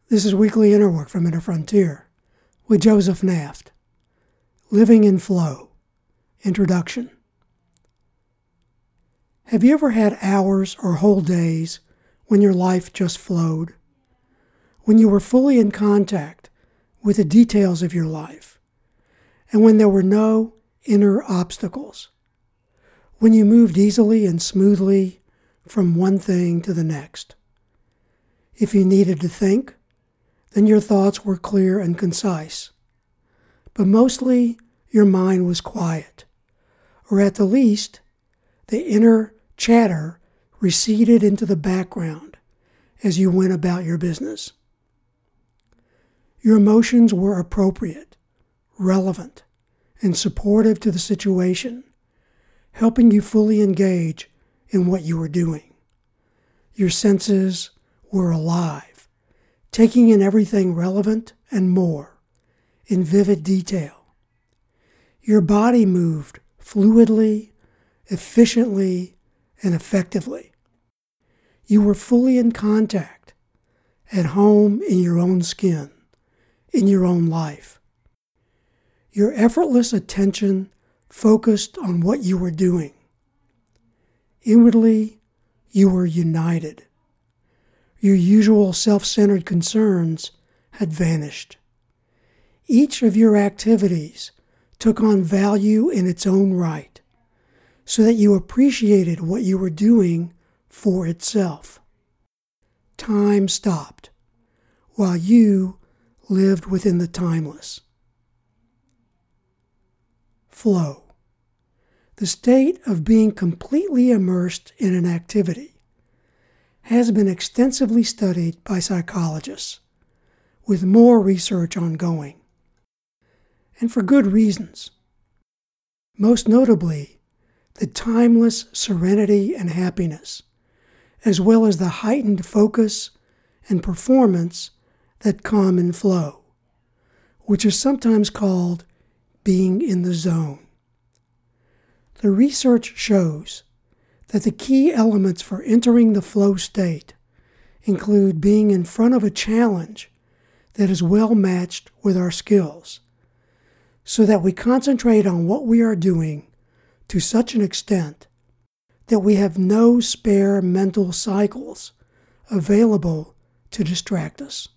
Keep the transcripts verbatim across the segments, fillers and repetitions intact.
This is Weekly Inner Work from Inner Frontier with Joseph Naft. Living in Flow. Introduction. Have you ever had hours or whole days when your life just flowed? When you were fully in contact with the details of your life, and when there were no inner obstacles? When you moved easily and smoothly from one thing to the next? If you needed to think, then your thoughts were clear and concise. But mostly, your mind was quiet, or at the least, the inner chatter receded into the background as you went about your business. Your emotions were appropriate, relevant, and supportive to the situation, helping you fully engage in what you were doing. Your senses were alive, taking in everything relevant and more, in vivid detail. Your body moved fluidly, efficiently, and effectively. You were fully in contact, at home in your own skin, in your own life. Your effortless attention focused on what you were doing. Inwardly, you were united. Your usual self-centered concerns had vanished. Each of your activities took on value in its own right, so that you appreciated what you were doing for itself. Time stopped, while you lived within the timeless. Flow. The state of being completely immersed in an activity has been extensively studied by psychologists, with more research ongoing, and for good reasons. Most notably, the timeless serenity and happiness, as well as the heightened focus and performance that come in flow, which is sometimes called being in the zone. The research shows that the key elements for entering the flow state include being in front of a challenge that is well matched with our skills, so that we concentrate on what we are doing to such an extent that we have no spare mental cycles available to distract us.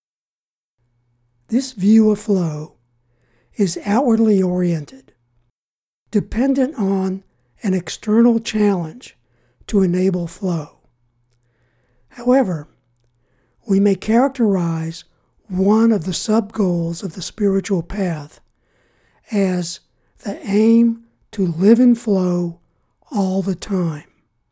This view of flow is outwardly oriented, dependent on an external challenge to enable flow. However, we may characterize one of the sub-goals of the spiritual path as the aim to live in flow all the time.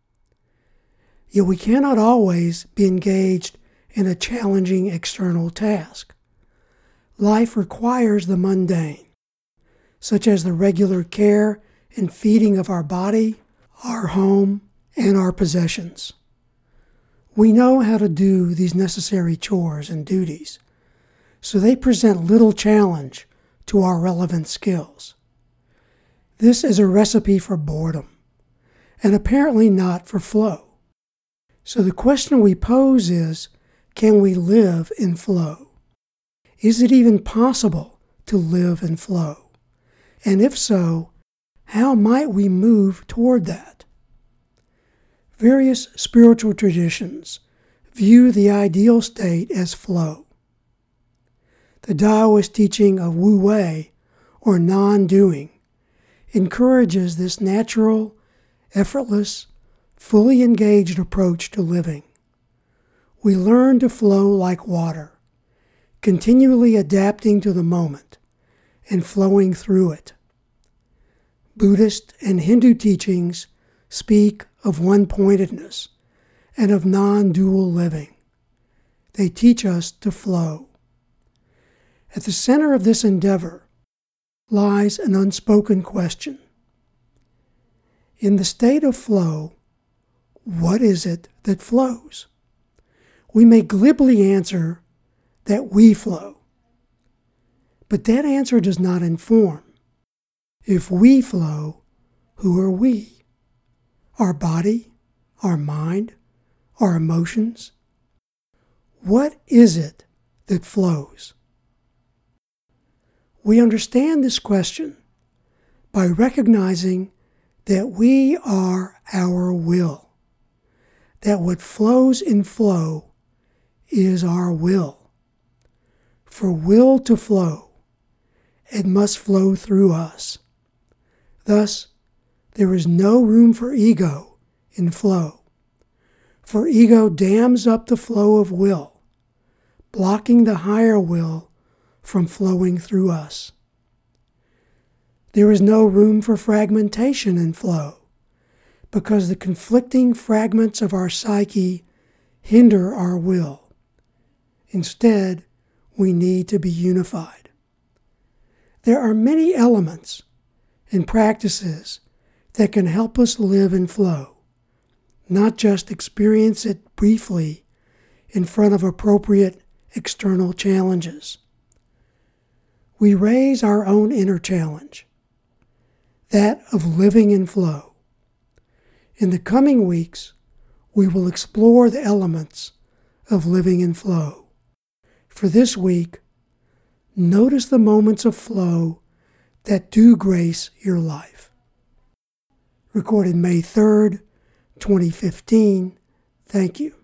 Yet we cannot always be engaged in a challenging external task. Life requires the mundane, such as the regular care and feeding of our body, our home, and our possessions. We know how to do these necessary chores and duties, so they present little challenge to our relevant skills. This is a recipe for boredom, and apparently not for flow. So the question we pose is, can we live in flow? Is it even possible to live in flow? And if so, how might we move toward that? Various spiritual traditions view the ideal state as flow. The Taoist teaching of Wu Wei, or non-doing, encourages this natural, effortless, fully engaged approach to living. We learn to flow like water, continually adapting to the moment and flowing through it. Buddhist and Hindu teachings speak of one-pointedness and of non-dual living. They teach us to flow. At the center of this endeavor lies an unspoken question. In the state of flow, what is it that flows? We may glibly answer that we flow, but that answer does not inform. If we flow, who are we? Our body? Our mind? Our emotions? What is it that flows? We understand this question by recognizing that we are our will, that what flows in flow is our will. For will to flow, it must flow through us. Thus, there is no room for ego in flow, for ego dams up the flow of will, blocking the higher will from flowing through us. There is no room for fragmentation in flow, because the conflicting fragments of our psyche hinder our will. Instead, we need to be unified. There are many elements and practices that can help us live in flow, not just experience it briefly in front of appropriate external challenges. We raise our own inner challenge, that of living in flow. In the coming weeks, we will explore the elements of living in flow. For this week, notice the moments of flow that do grace your life. Recorded May third, twenty fifteen. Thank you.